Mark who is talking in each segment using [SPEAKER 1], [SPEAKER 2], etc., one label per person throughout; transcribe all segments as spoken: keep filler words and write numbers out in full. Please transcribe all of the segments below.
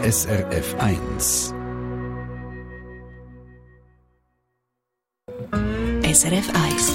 [SPEAKER 1] S R F eins.
[SPEAKER 2] S R F eins.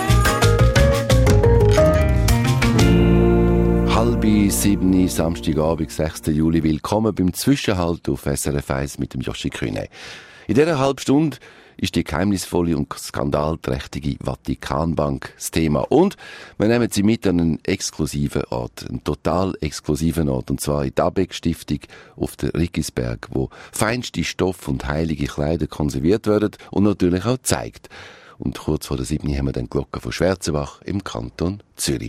[SPEAKER 3] Halb sieben, Samstagabend, sechsten Juli. Willkommen beim Zwischenhalt auf S R F eins mit dem Joshi Kühne. In dieser halben Stunde ist die geheimnisvolle und skandalträchtige Vatikanbank das Thema. Und wir nehmen sie mit an einen exklusiven Ort, einen total exklusiven Ort, und zwar in die Abeck-Stiftung auf der Riggisberg, wo feinste Stoff und heilige Kleider konserviert werden und natürlich auch gezeigt. Und kurz vor der sieben haben wir dann die Glocke von Schwarzenbach im Kanton Zürich.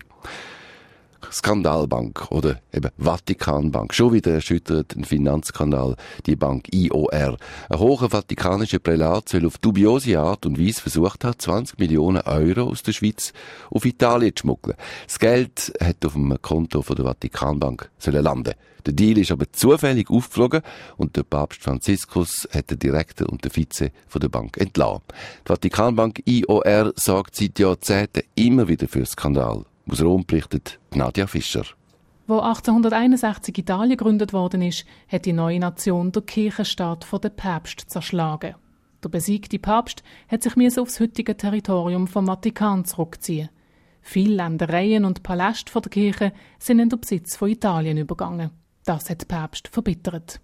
[SPEAKER 3] Skandalbank oder eben Vatikanbank. Schon wieder erschüttert ein Finanzskandal die Bank I O R. Ein hoher vatikanischer Prälat soll auf dubiose Art und Weise versucht haben, zwanzig Millionen Euro aus der Schweiz auf Italien zu schmuggeln. Das Geld hat auf dem Konto von der Vatikanbank sollen landen. Der Deal ist aber zufällig aufgeflogen und der Papst Franziskus hat den Direktor und den Vize von der Bank entlassen. Die Vatikanbank I O R sorgt seit Jahrzehnten immer wieder für Skandal. Aus Rom berichtet Nadja Fischer.
[SPEAKER 4] Wo achtzehnhunderteinundsechzig Italien gegründet worden ist, hat die neue Nation den Kirchenstaat von den Päpst zerschlagen. Der besiegte Papst hat sich aufs heutige Territorium vom Vatikan zurückziehen. Viele Ländereien und Paläste von der Kirche sind in den Besitz von Italien übergegangen. Das hat die Päpst verbittert.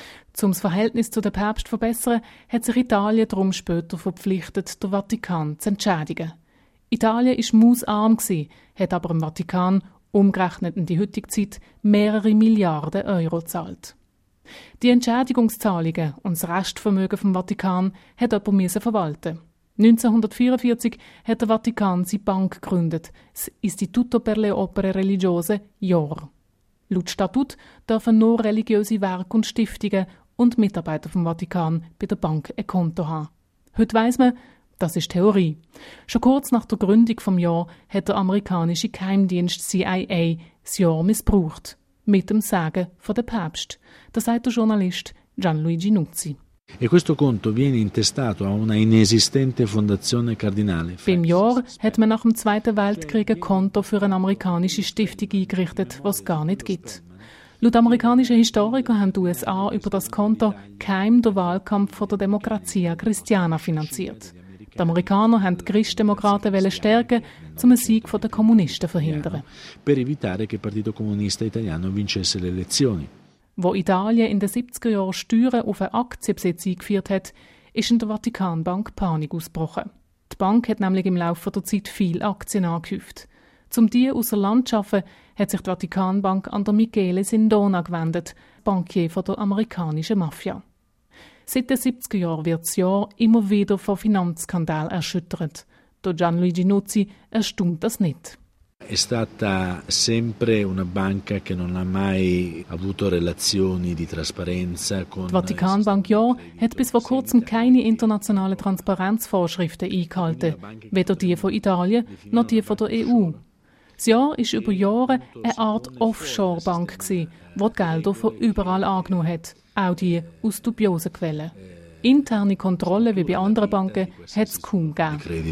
[SPEAKER 4] Um das Verhältnis zu den Päpsten zu verbessern, hat sich Italien darum später verpflichtet, den Vatikan zu entschädigen. Italien war mausarm, hat aber im Vatikan, umgerechnet in die heutige Zeit, mehrere Milliarden Euro gezahlt. Die Entschädigungszahlungen und das Restvermögen vom Vatikan hat jemand verwalten. neunzehnhundertvierundvierzig hat der Vatikan seine Bank gegründet, das Istituto per le Opere Religiose I O R. Laut Statut dürfen nur religiöse Werke und Stiftungen und Mitarbeiter vom Vatikan bei der Bank ein Konto haben. Heute weiss man, das ist Theorie. Schon kurz nach der Gründung vom Jahr hat der amerikanische Geheimdienst C I A das Jahr missbraucht. Mit dem Sagen von der Päpst. Das sagt der Journalist Gianluigi Nuzzi.
[SPEAKER 5] E questo conto viene intestato a una inesistente Fondazione Cardinale.
[SPEAKER 4] Beim Jahr hat man nach dem Zweiten Weltkrieg ein Konto für eine amerikanische Stiftung eingerichtet, was es gar nicht gibt. Laut amerikanischen Historikern haben die U S A über das Konto geheim den Wahlkampf von der Democrazia Cristiana finanziert. Die Amerikaner wollten die Christdemokraten stärken, um einen Sieg der Kommunisten zu verhindern.
[SPEAKER 5] Per evitare che il Partito Comunista Italiano vincesse le elezioni.
[SPEAKER 4] Wo Italien in den siebziger Jahren Steuern auf einen Aktienbesitz eingeführt hat, ist in der Vatikanbank Panik ausgebrochen. Die Bank hat nämlich im Laufe der Zeit viele Aktien angehäuft. Um die außer Land zu schaffen, hat sich die Vatikanbank an der Michele Sindona gewendet, Bankier von der amerikanischen Mafia. Seit den siebziger Jahren wird das Jahr immer wieder von Finanzskandalen erschüttert. Der Gianluigi Nuzzi erstaunt das nicht.
[SPEAKER 5] È stata sempre una banca che non ha mai avuto relazioni di trasparenza con
[SPEAKER 4] Die Vatikanbank ja hat bis vor kurzem keine internationalen Transparenzvorschriften eingehalten, weder die von Italien noch die von der E U. Das Jahr war über Jahre eine Art Offshore-Bank, die die Gelder von überall angenommen hat, auch die aus dubiosen Quellen. Interne Kontrollen wie bei anderen Banken hat es kaum gegeben.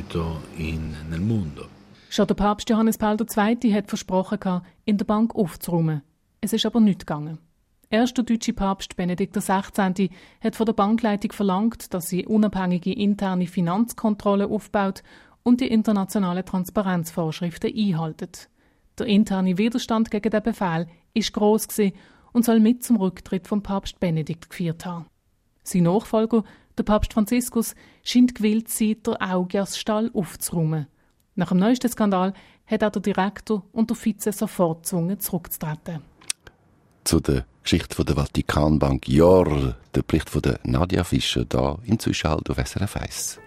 [SPEAKER 4] Schon der Papst Johannes Paul der Zweite hat versprochen, in der Bank aufzuräumen. Es ist aber nicht gegangen. Erst der deutsche Papst Benedikt der Sechzehnte hat von der Bankleitung verlangt, dass sie unabhängige interne Finanzkontrolle aufbaut und die internationalen Transparenzvorschriften einhaltet. Der interne Widerstand gegen den Befehl war gross und soll mit zum Rücktritt vom Papst Benedikt geführt haben. Sein Nachfolger, der Papst Franziskus, scheint gewillt zu sein, den Augiasstall aufzuräumen. Nach dem neuesten Skandal hat auch der Direktor und der Vize sofort gezwungen, zurückzutreten.
[SPEAKER 3] Zu der Geschichte der Vatikanbank I O R, der Bericht von der Nadja Fischer, da inzwischen halt auf S R F eins.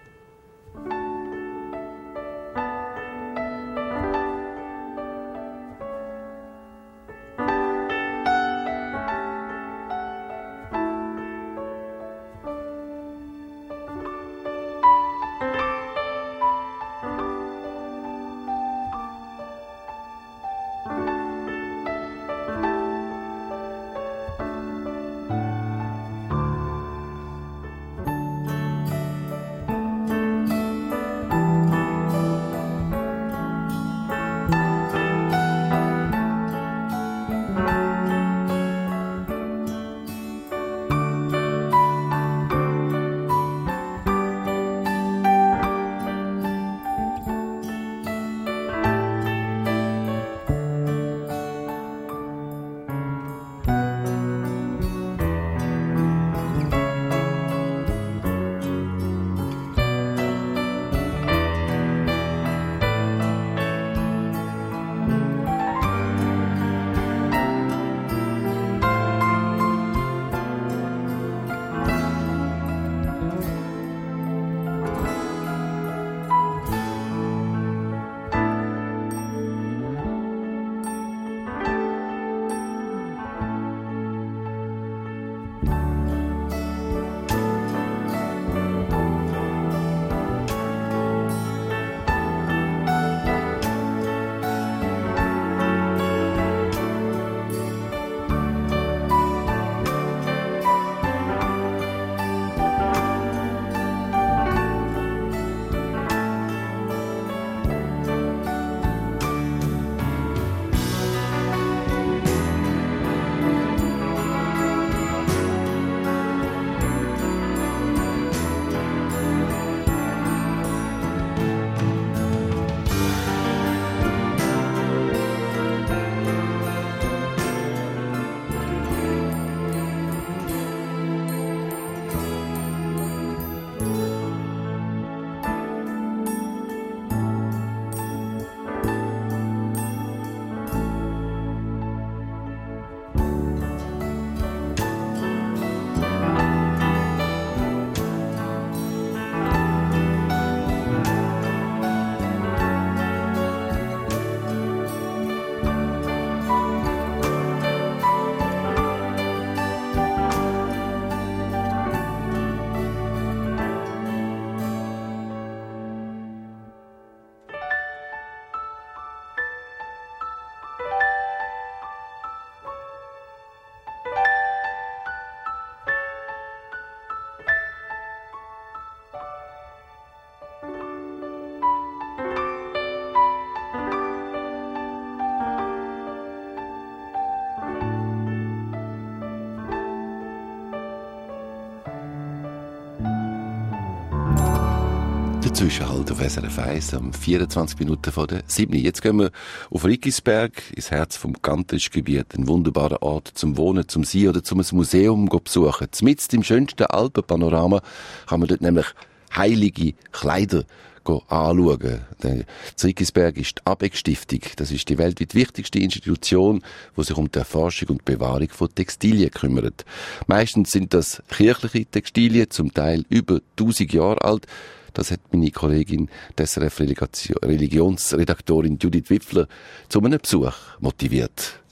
[SPEAKER 3] Der Zwischenhalt auf S R F eins am vierundzwanzig Minuten vor der sieben. Jetzt gehen wir auf Riggisberg, ins Herz vom Gantrischgebiet. Ein wunderbarer Ort zum Wohnen, zum Sein oder zum Museum besuchen. Mitten im schönsten Alpenpanorama kann man dort nämlich heilige Kleider anschauen. Der Riggisberg ist die Abeck-Stiftung. Das ist die weltweit wichtigste Institution, die sich um die Erforschung und Bewahrung von Textilien kümmert. Meistens sind das kirchliche Textilien, zum Teil über tausend Jahre alt. Das hat meine Kollegin, die S R F Religionsredaktorin Judith Wipfler, zu einem Besuch motiviert.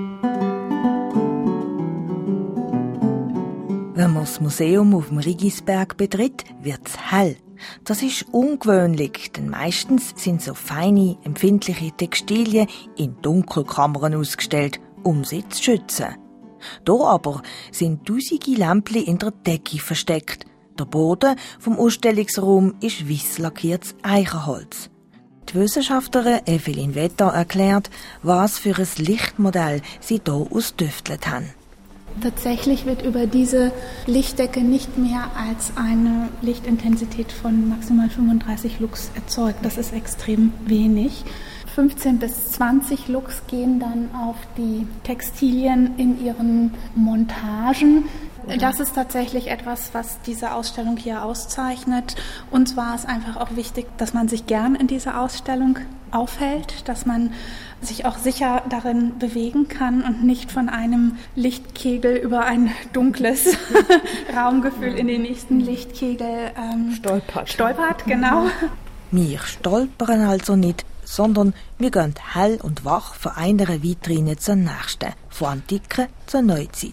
[SPEAKER 2] Wenn man das Museum auf dem Riggisberg betritt, wird es hell. Das ist ungewöhnlich, denn meistens sind so feine, empfindliche Textilien in Dunkelkammern ausgestellt, um sie zu schützen. Hier aber sind tausende Lämpchen in der Decke versteckt. Der Boden vom Ausstellungsraum ist weiss lackiertes Eichenholz. Die Wissenschaftlerin Evelyn Vetter erklärt, was für ein Lichtmodell sie hier ausgetüftelt haben.
[SPEAKER 6] Tatsächlich wird über diese Lichtdecke nicht mehr als eine Lichtintensität von maximal fünfunddreißig Lux erzeugt. Das ist extrem wenig. fünfzehn bis zwanzig Lux gehen dann auf die Textilien in ihren Montagen. Das ist tatsächlich etwas, was diese Ausstellung hier auszeichnet. Uns war es einfach auch wichtig, dass man sich gern in dieser Ausstellung aufhält, dass man sich auch sicher darin bewegen kann und nicht von einem Lichtkegel über ein dunkles Raumgefühl in den nächsten Lichtkegel ähm,
[SPEAKER 2] stolpert.
[SPEAKER 6] Stolpert, genau.
[SPEAKER 2] Wir stolpern also nicht, sondern wir gehen hell und wach von einer Vitrine zur nächsten, von Antike zur Neuzeit.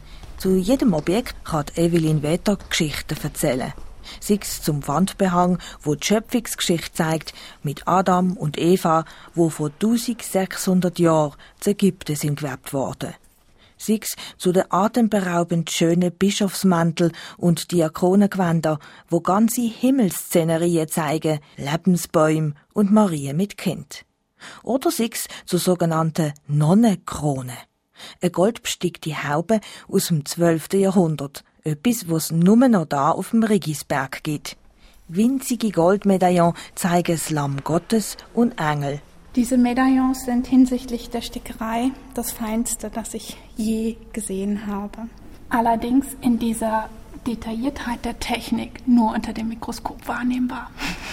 [SPEAKER 2] Zu jedem Objekt kann Evelyn Vetter Geschichten erzählen. Sei es zum Wandbehang, wo die Schöpfungsgeschichte zeigt, mit Adam und Eva, wo vor eintausendsechshundert Jahren zu Ägypten sind gewebt worden. Sei es zu den atemberaubend schönen Bischofsmäntel und Diakonengewänder, wo ganze Himmelsszenerien zeigen, Lebensbäume und Marie mit Kind. Oder sei es zu sogenannten Nonnenkronen. Eine goldbestickte Haube aus dem zwölften Jahrhundert. Etwas, was es nur noch da auf dem Riggisberg gibt. Winzige Goldmedaillons zeigen das Lamm Gottes und Engel.
[SPEAKER 6] Diese Medaillons sind hinsichtlich der Stickerei das Feinste, das ich je gesehen habe. Allerdings in dieser Detailliertheit der Technik nur unter dem Mikroskop wahrnehmbar.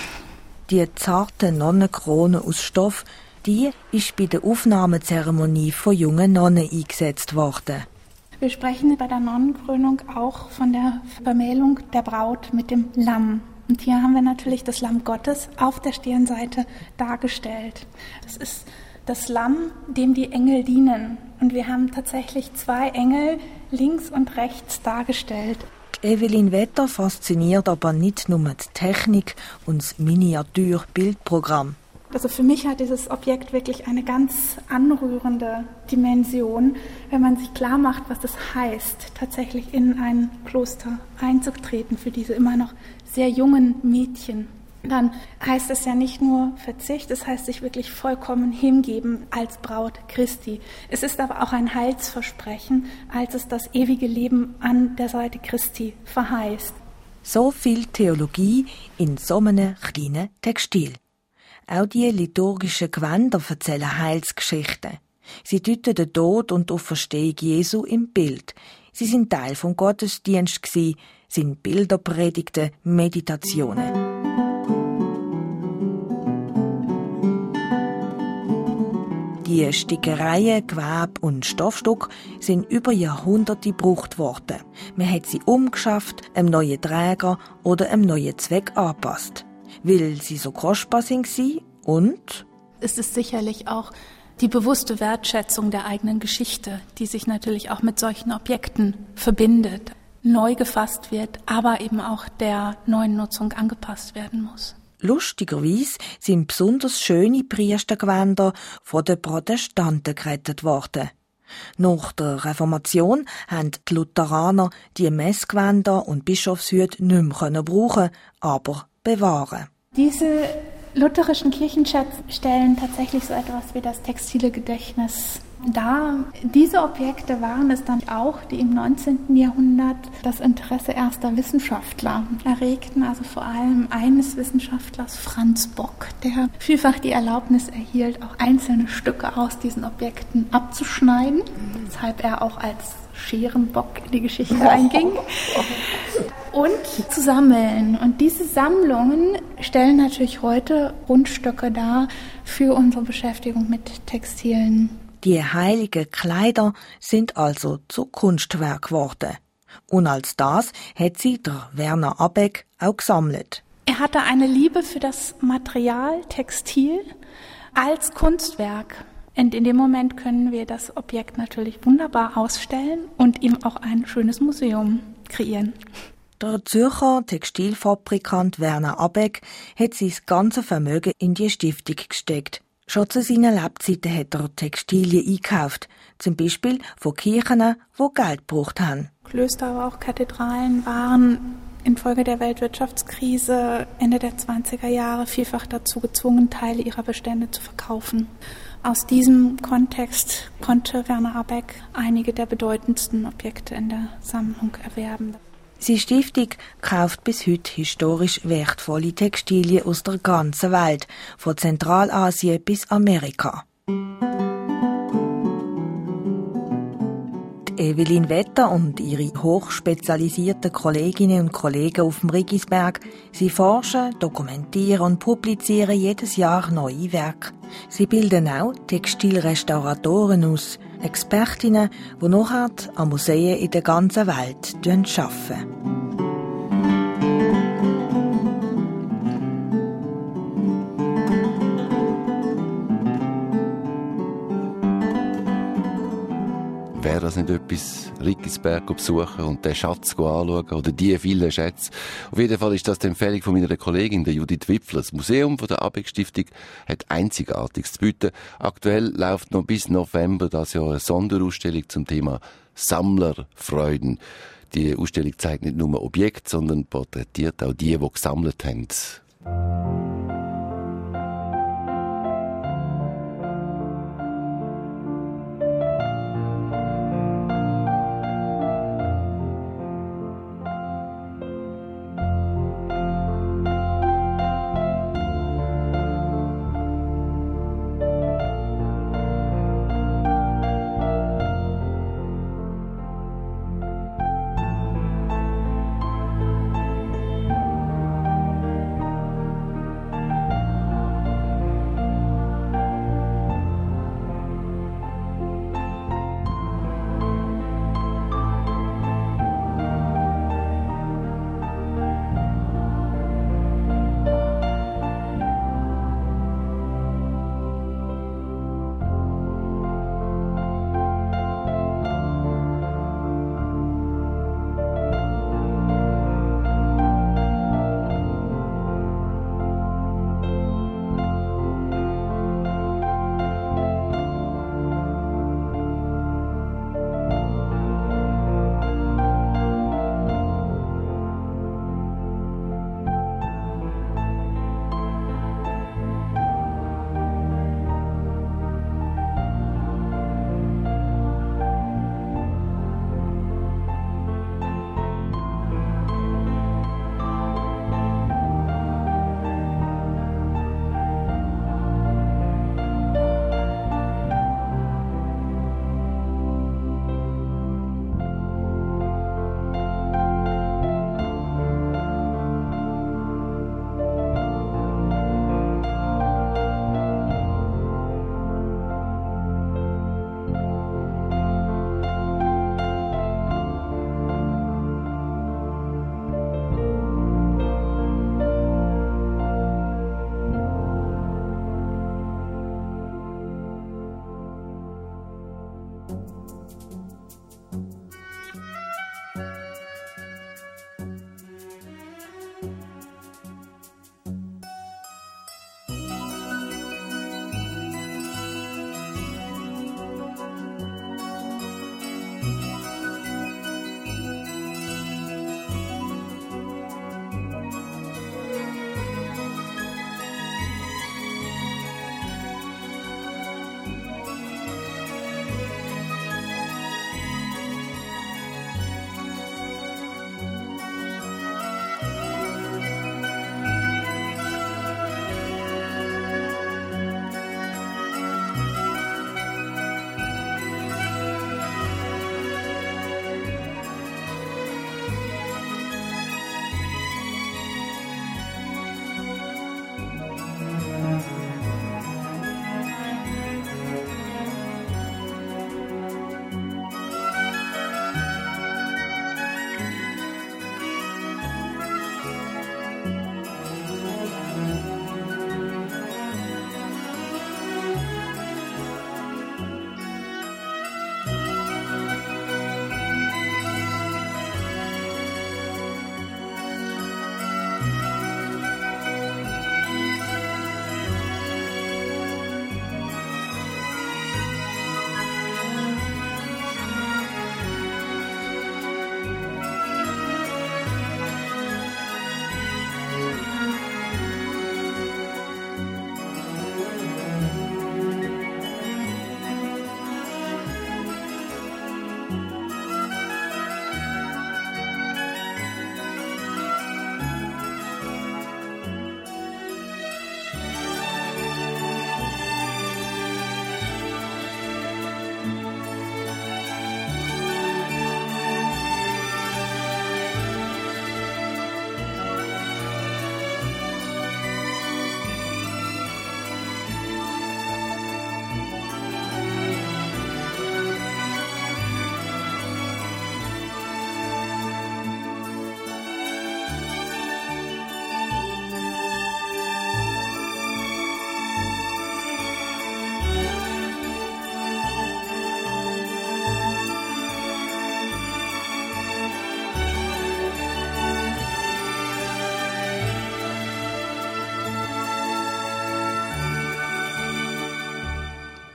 [SPEAKER 2] Die zarte Nonnenkrone aus Stoff, die ist bei der Aufnahmezeremonie von jungen Nonnen eingesetzt worden.
[SPEAKER 6] Wir sprechen bei der Nonnenkrönung auch von der Vermählung der Braut mit dem Lamm. Und hier haben wir natürlich das Lamm Gottes auf der Stirnseite dargestellt. Das ist das Lamm, dem die Engel dienen. Und wir haben tatsächlich zwei Engel links und rechts dargestellt.
[SPEAKER 2] Evelyn Vetter fasziniert aber nicht nur die Technik und das Miniaturbildprogramm.
[SPEAKER 6] Also für mich hat dieses Objekt wirklich eine ganz anrührende Dimension, wenn man sich klar macht, was das heißt, tatsächlich in ein Kloster einzutreten für diese immer noch sehr jungen Mädchen. Dann heißt es ja nicht nur Verzicht, es heißt sich wirklich vollkommen hingeben als Braut Christi. Es ist aber auch ein Heilsversprechen, als es das ewige Leben an der Seite Christi verheißt.
[SPEAKER 2] So viel Theologie in so einem kleinen Textil. Auch die liturgischen Gewänder erzählen Heilsgeschichten. Sie deuten den Tod und die Auferstehung Jesu im Bild. Sie sind Teil vom Gottesdienst gsi, sind Bilderpredigten, Meditationen. Die Stickereien, Gewebe und Stoffstücke sind über Jahrhunderte gebraucht worden. Man hat sie umgeschafft, einem neuen Träger oder einem neuen Zweck angepasst. Weil sie so kostbar sind und
[SPEAKER 6] es ist sicherlich auch die bewusste Wertschätzung der eigenen Geschichte, die sich natürlich auch mit solchen Objekten verbindet, neu gefasst wird, aber eben auch der neuen Nutzung angepasst werden muss.
[SPEAKER 2] Lustigerweise sind besonders schöne Priestergewänder von den Protestanten gerettet worden. Nach der Reformation haben die Lutheraner die Messgewänder und Bischofshüte nicht mehr brauchen, aber bewahren.
[SPEAKER 6] Diese lutherischen Kirchenschätze stellen tatsächlich so etwas wie das textile Gedächtnis Da diese Objekte waren es dann auch, die im neunzehnten Jahrhundert das Interesse erster Wissenschaftler erregten, also vor allem eines Wissenschaftlers, Franz Bock, der vielfach die Erlaubnis erhielt, auch einzelne Stücke aus diesen Objekten abzuschneiden, weshalb er auch als Scherenbock in die Geschichte einging, und zu sammeln. Und diese Sammlungen stellen natürlich heute Grundstücke dar für unsere Beschäftigung mit Textilien.
[SPEAKER 2] Die heiligen Kleider sind also zu Kunstwerk geworden. Und als das hat sie der Werner Abegg auch gesammelt.
[SPEAKER 6] Er hatte eine Liebe für das Material Textil als Kunstwerk. Und in dem Moment können wir das Objekt natürlich wunderbar ausstellen und ihm auch ein schönes Museum kreieren.
[SPEAKER 2] Der Zürcher Textilfabrikant Werner Abegg hat sein ganzes Vermögen in die Stiftung gesteckt. Schon zu seinen Lebzeiten hat er Textilien eingekauft, zum Beispiel von Kirchen, die Geld gebraucht haben.
[SPEAKER 6] Klöster, aber auch Kathedralen waren infolge der Weltwirtschaftskrise Ende der zwanziger Jahre vielfach dazu gezwungen, Teile ihrer Bestände zu verkaufen. Aus diesem Kontext konnte Werner Abegg einige der bedeutendsten Objekte in der Sammlung erwerben.
[SPEAKER 2] Seine Stiftung kauft bis heute historisch wertvolle Textilien aus der ganzen Welt, von Zentralasien bis Amerika. Evelyn Wetter und ihre hochspezialisierten Kolleginnen und Kollegen auf dem Riggisberg, sie forschen, dokumentieren und publizieren jedes Jahr neue Werke. Sie bilden auch Textilrestauratoren aus, Expertinnen, die nachher an Museen in der ganzen Welt arbeiten.
[SPEAKER 3] Wäre das nicht etwas, Riggisberg besuchen und den Schatz anschauen oder die vielen Schätze? Auf jeden Fall ist das die Empfehlung von meiner Kollegin, der Judith Wipfler. Das Museum von der Abegg-Stiftung hat Einzigartiges zu bieten. Aktuell läuft noch bis November das Jahr eine Sonderausstellung zum Thema Sammlerfreuden. Die Ausstellung zeigt nicht nur Objekte, sondern porträtiert auch die, die gesammelt haben.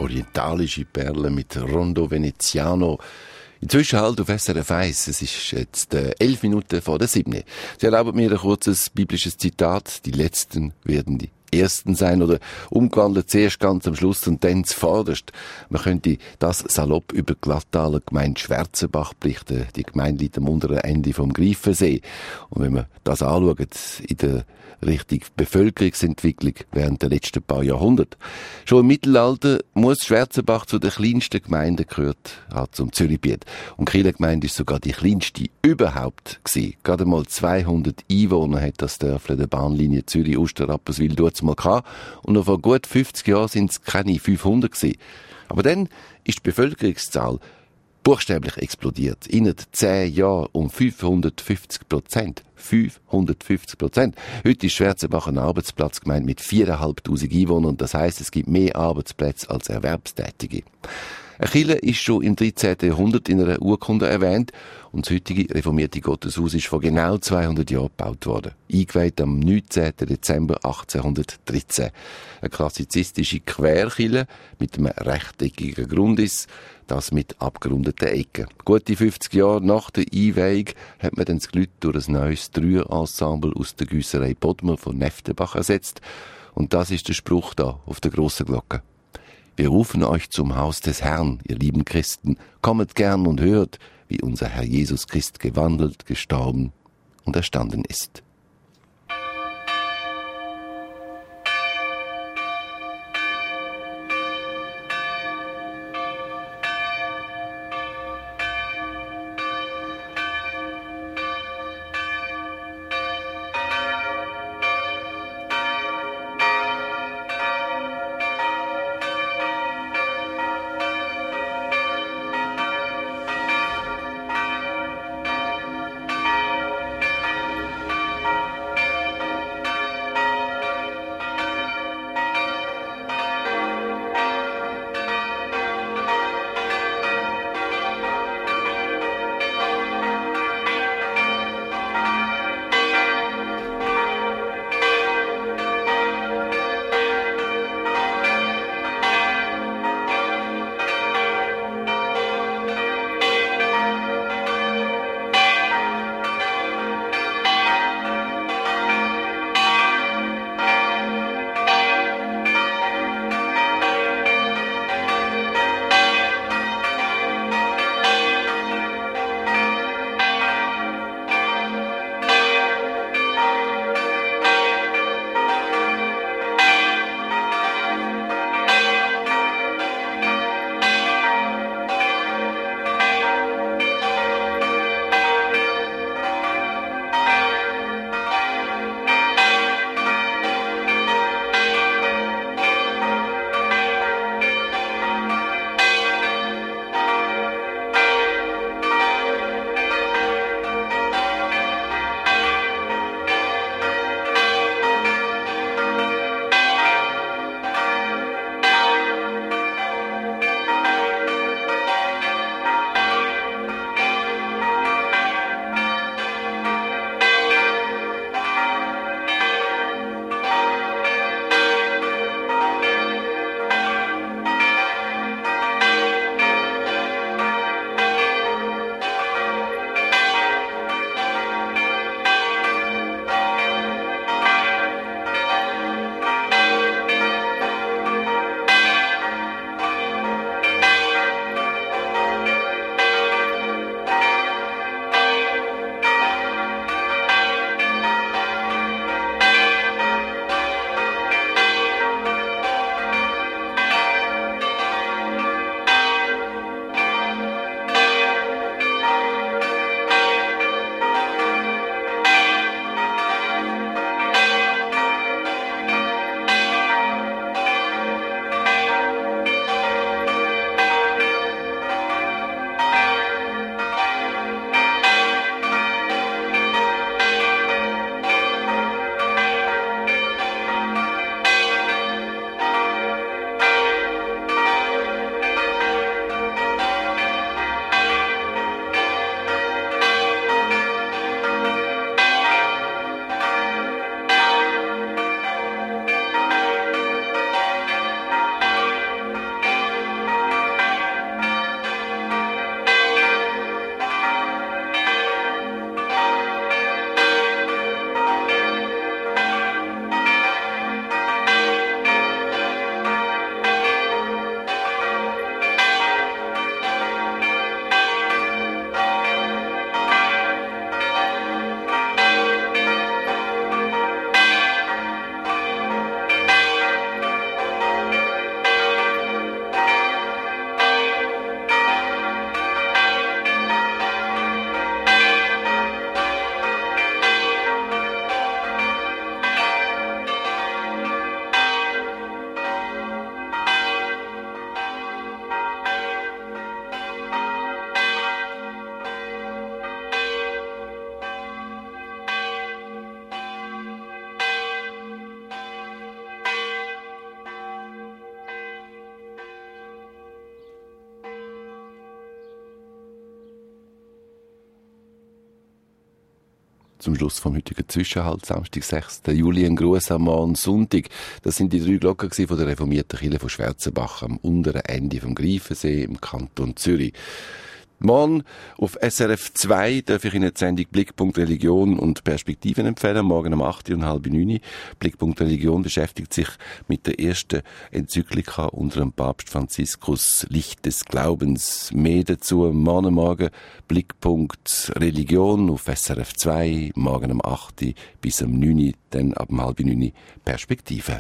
[SPEAKER 3] orientalische Perle mit Rondo Veneziano. Inzwischen halt auf S R F eins. Es ist jetzt äh, elf Minuten vor der sieben. Sie erlauben mir ein kurzes biblisches Zitat. Die Letzten werden die Ersten sein oder umgewandelt zuerst ganz am Schluss und dann zuvorderst. Man könnte das salopp über Glattaler Gemeinde Schwarzenbach berichten. Die Gemeinde liegt am unteren Ende vom Greifensee. Und wenn man das anschaut, in der Richtung Bevölkerungsentwicklung während der letzten paar Jahrhunderte. Schon im Mittelalter muss Schwarzenbach zu den kleinsten Gemeinden gehört, hat zum Zürichbiet. Und die Kirchengemeinde ist sogar die kleinste überhaupt gewesen. Gerade mal zweihundert Einwohner hat das Dörfle der Bahnlinie Zürich-Oster-Rapperswil dort mal gehabt. Und noch vor gut fünfzig Jahren sind es keine fünfhundert gewesen. Aber dann ist die Bevölkerungszahl buchstäblich explodiert. Innerhalb zehn Jahren um fünfhundertfünfzig Prozent. fünfhundertfünfzig Prozent. Heute ist Schwarzenbach ein Arbeitsplatz gemeint mit viertausendfünfhundert Einwohnern. Und das heisst, es gibt mehr Arbeitsplätze als Erwerbstätige. Eine Kirche ist schon im dreizehnten Jahrhundert in einer Urkunde erwähnt und das heutige reformierte Gotteshaus ist vor genau zweihundert Jahren gebaut worden. Eingeweiht am neunzehnten Dezember achtzehnhundertdreizehn. Eine klassizistische Querkirche mit einem rechteckigen Grundriss, das mit abgerundeten Ecken. Gute fünfzig Jahre nach der Einweihung hat man dann das Glück durch ein neues Dreier-Ensemble aus der Güsserei Bodmer von Neftenbach ersetzt. Und das ist der Spruch da auf der grossen Glocke. Wir rufen euch zum Haus des Herrn, ihr lieben Christen. Kommet gern und hört, wie unser Herr Jesus Christ gewandelt, gestorben und erstanden ist. Zum Schluss vom heutigen Zwischenhalt, Samstag, sechsten Juli, ein Gruß am Morgen Sonntag. Das sind die drei Glocken von der reformierten Kirche von Schwarzenbach am unteren Ende vom Greifensee im Kanton Zürich. Morgen auf S R F zwei darf ich Ihnen die Sendung Blickpunkt Religion und Perspektiven empfehlen. Morgen um acht Uhr und halb neun. Blickpunkt Religion beschäftigt sich mit der ersten Enzyklika unter dem Papst Franziskus, Licht des Glaubens. Mehr dazu morgen Morgen Blickpunkt Religion auf S R F zwei. Morgen um acht Uhr bis um neun Uhr, dann ab um halb neun Uhr Perspektiven.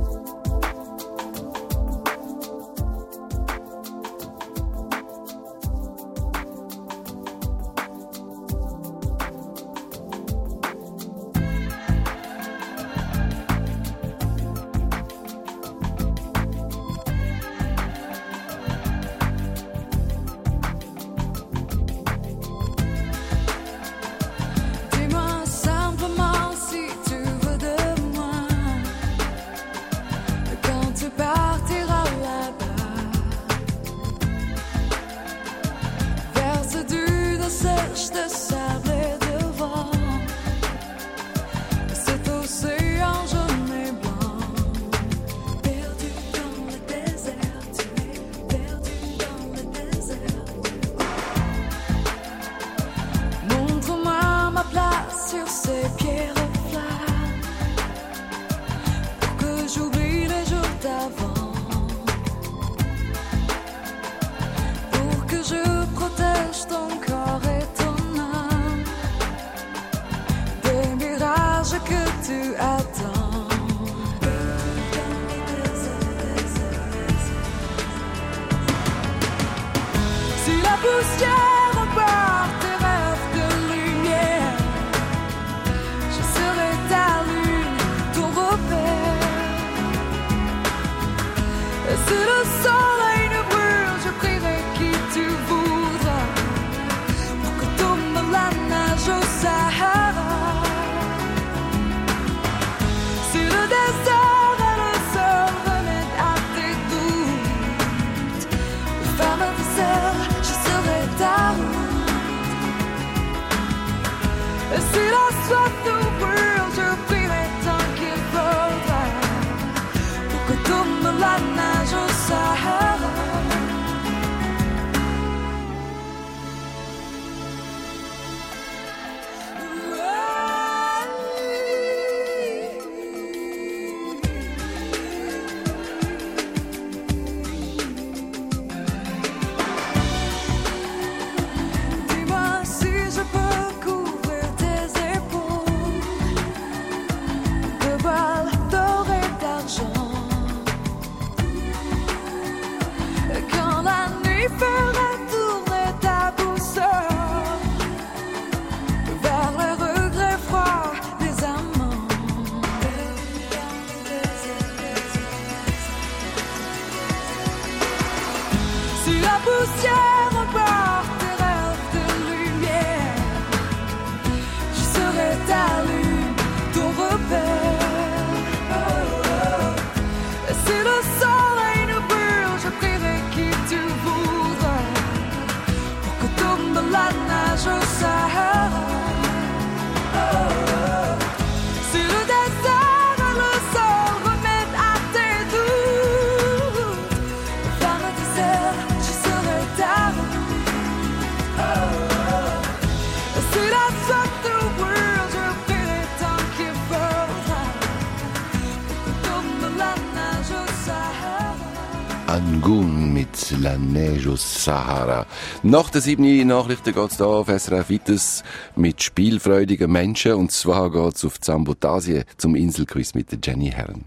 [SPEAKER 3] Angoon mit La Neige au Sahara. Nach der siebten Nachrichten geht es hier auf S R F weiter mit spielfreudigen Menschen. Und zwar geht es auf Zambotasien zum Inselquiz mit der Jenny Herren.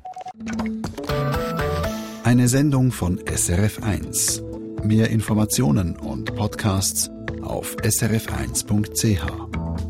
[SPEAKER 1] Eine Sendung von S R F eins. Mehr Informationen und Podcasts auf s r f eins punkt c h.